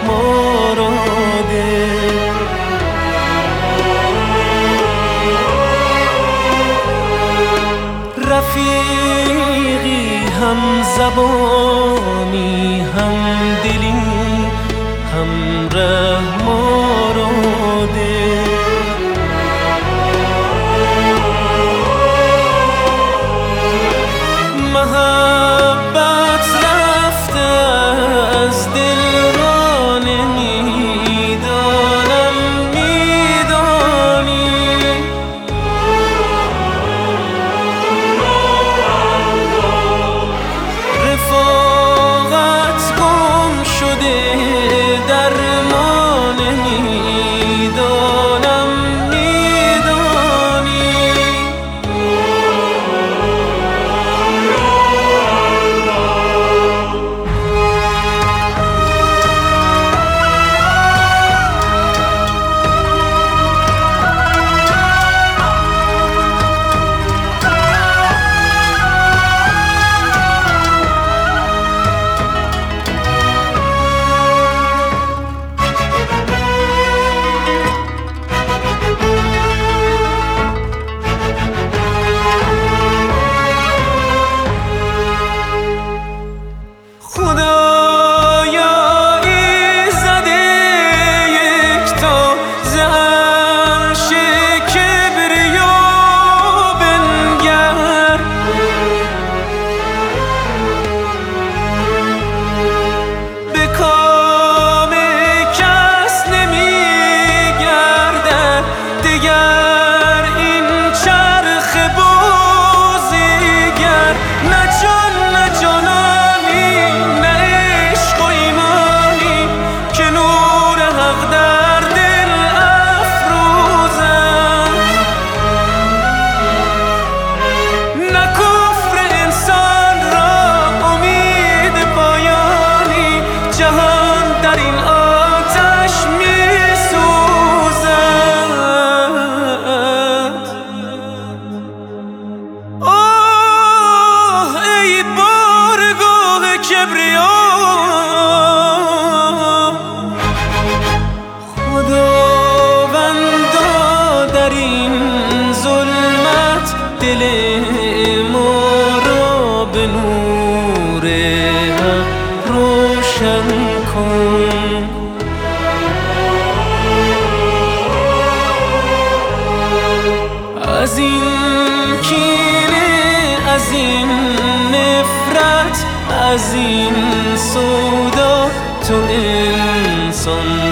مراده. رفیقی هم زبانی هم دلی هم مراده. محبت رفته از دل را نمیدانم میدانی. رفاقت گم شده در ما نمیدانم میدانی. خداوندا در این ظلمت دل ما را به نور حق روشن کن. از این کینه، از این نفرت، از این سودا تو انسان